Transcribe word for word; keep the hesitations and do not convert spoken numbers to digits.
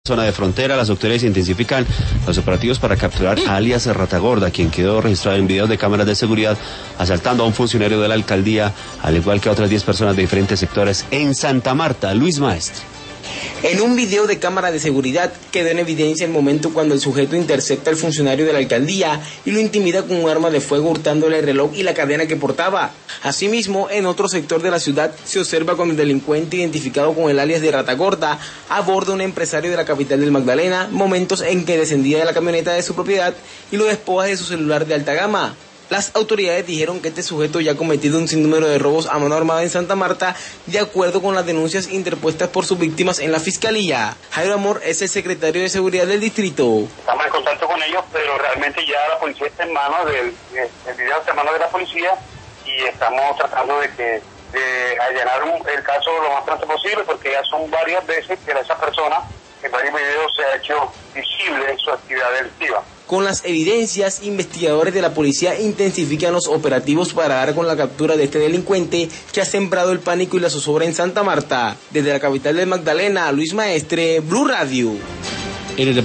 Zona de frontera, las autoridades intensifican los operativos para capturar a alias Ratagorda, quien quedó registrado en videos de cámaras de seguridad asaltando a un funcionario de la alcaldía, al igual que a otras diez personas de diferentes sectores en Santa Marta. Luis Maestre. En un video de cámara de seguridad quedó en evidencia el momento cuando el sujeto intercepta al funcionario de la alcaldía y lo intimida con un arma de fuego, hurtándole el reloj y la cadena que portaba. Asimismo, en otro sector de la ciudad se observa cuando el delincuente, identificado con el alias de Ratagorda, aborda a un empresario de la capital del Magdalena, momentos en que descendía de la camioneta de su propiedad y lo despoja de su celular de alta gama. Las autoridades dijeron que este sujeto ya ha cometido un sinnúmero de robos a mano armada en Santa Marta, de acuerdo con las denuncias interpuestas por sus víctimas en la fiscalía. Jairo Amor es el secretario de Seguridad del distrito. Estamos en contacto con ellos, pero realmente ya la policía está en manos del, el video está en manos de la policía y estamos tratando de que de allanar el caso lo más pronto posible, porque ya son varias veces que esa persona en varios videos se ha hecho visible en su actividad delictiva. Con las evidencias, investigadores de la policía intensifican los operativos para dar con la captura de este delincuente que ha sembrado el pánico y la zozobra en Santa Marta. Desde la capital del Magdalena, Luis Maestre, Blue Radio. En el